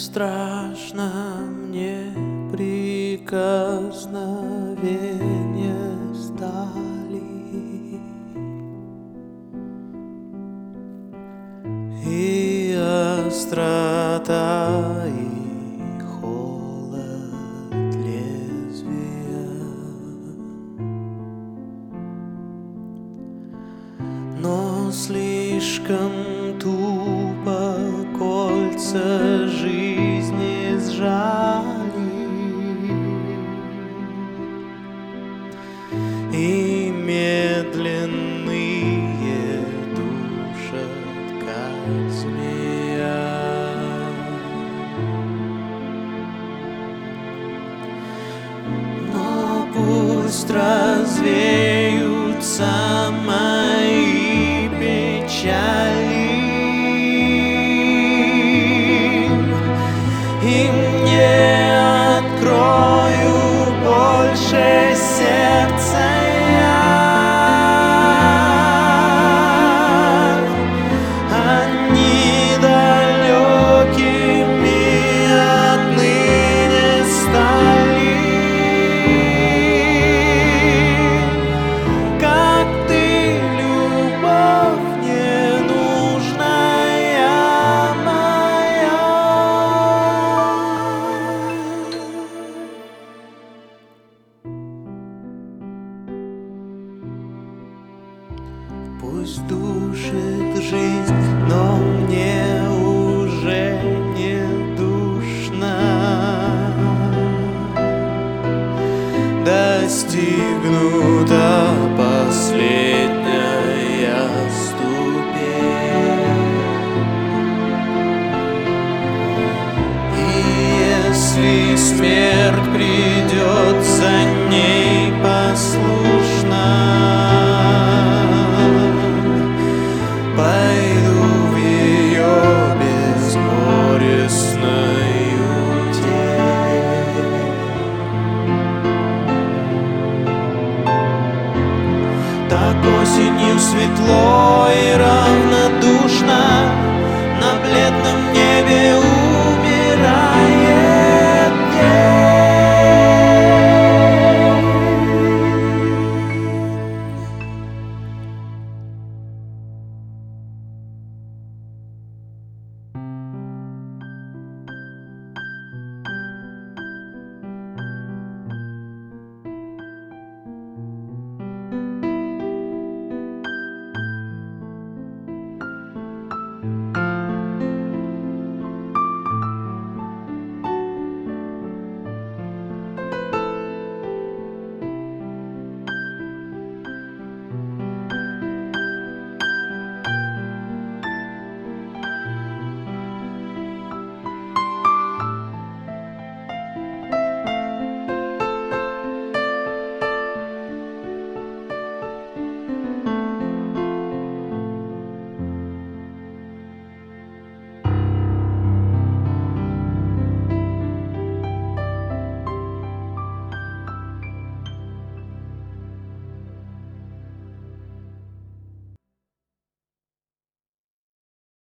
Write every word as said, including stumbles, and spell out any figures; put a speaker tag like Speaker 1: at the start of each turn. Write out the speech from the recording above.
Speaker 1: страшно мне прикосновения стали, и острота, и холод лезвия. Но слишком тупо кольца жизни сжали, и медленные душат, как змея. Но пусть развеются мои печали, и мне открою больше сердца я. Они далекими отныне стали, как ты, любовь ненужная моя. Пусть душит жизнь, но мне уже не душно. Достигнута последняя ступень, и если смерть придет за ней послушно, пойду в ее безгорестную тень. Так осенью светло и радостно